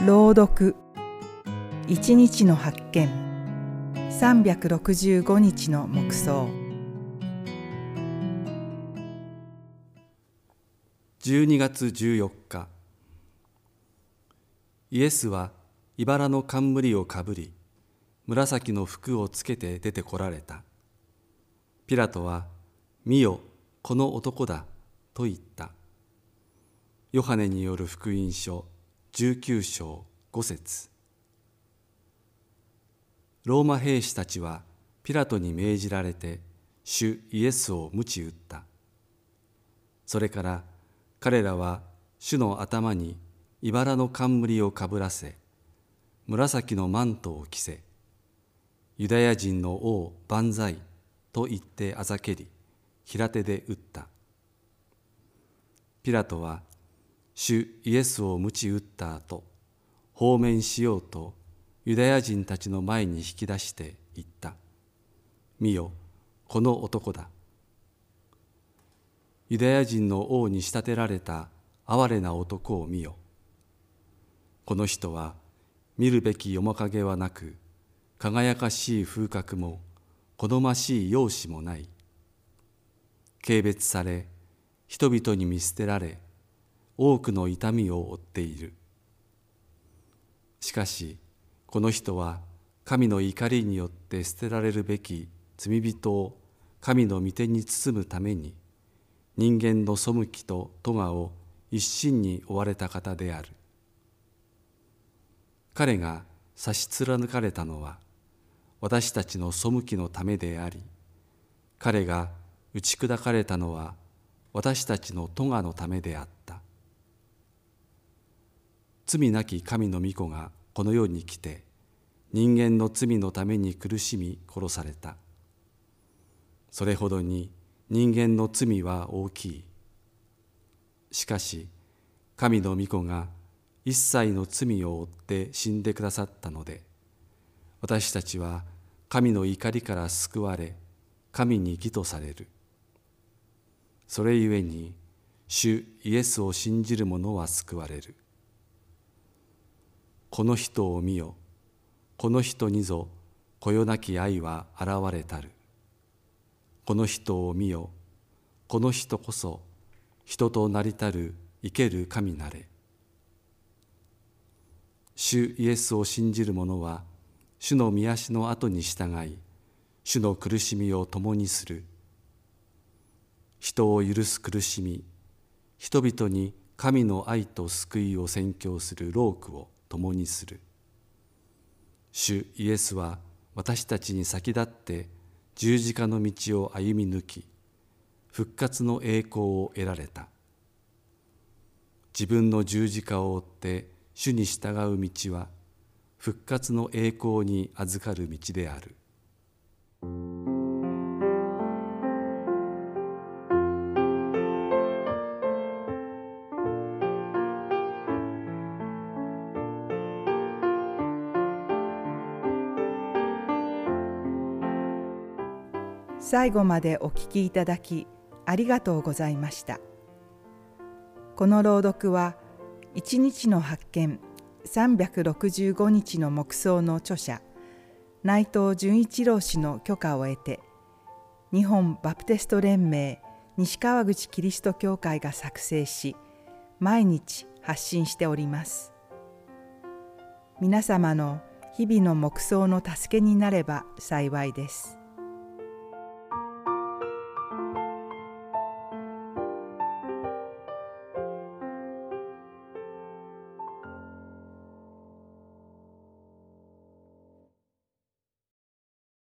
朗読一日の発見365日の黙想 12月14日、イエスは茨の冠をかぶり、紫の服をつけて出てこられた。ピラトは、見よ、この男だ、と言った。ヨハネによる福音書19章5節。ローマ兵士たちはピラトに命じられて主イエスを鞭打った。それから彼らは主の頭に茨の冠をかぶらせ、紫のマントを着せ、ユダヤ人の王万歳と言ってあざけり、平手で打った。ピラトは主イエスを鞭打った後、放免しようとユダヤ人たちの前に引き出して言った。見よ、この男だ。ユダヤ人の王に仕立てられた哀れな男を見よ。この人は見るべき面影はなく、輝かしい風格も好ましい容姿もない。軽蔑され、人々に見捨てられ、多くの痛みを負っている。しかし、この人は神の怒りによって捨てられるべき罪人を神の御手に包むために、人間の背きと咎を一身に負われた方である。彼が差し貫かれたのは、私たちの背きのためであり、彼が打ち砕かれたのは、私たちの咎のためであった。罪なき神の御子がこの世に来て、人間の罪のために苦しみ殺された。それほどに人間の罪は大きい。しかし、神の御子が一切の罪を負って死んでくださったので、私たちは神の怒りから救われ、神に義とされる。それゆえに、主イエスを信じる者は救われる。この人を見よ。この人にぞこよなき愛は現れたる。この人を見よ。この人こそ人となりたる生ける神なれ。主イエスを信じる者は、主の御足の後に従い、主の苦しみを共にする。人を許す苦しみ、人々に神の愛と救いを宣教する労苦を共にする。主イエスは私たちに先立って十字架の道を歩み抜き、復活の栄光を得られた。自分の十字架を追って主に従う道は、復活の栄光に預かる道である。 最後までお聞きいただきありがとうございました。この朗読は一日の発見365日の黙想の著者内藤純一郎氏の許可を得て、日本バプテスト連盟西川口キリスト教会が作成し、毎日発信しております。皆様の日々の黙想の助けになれば幸いです。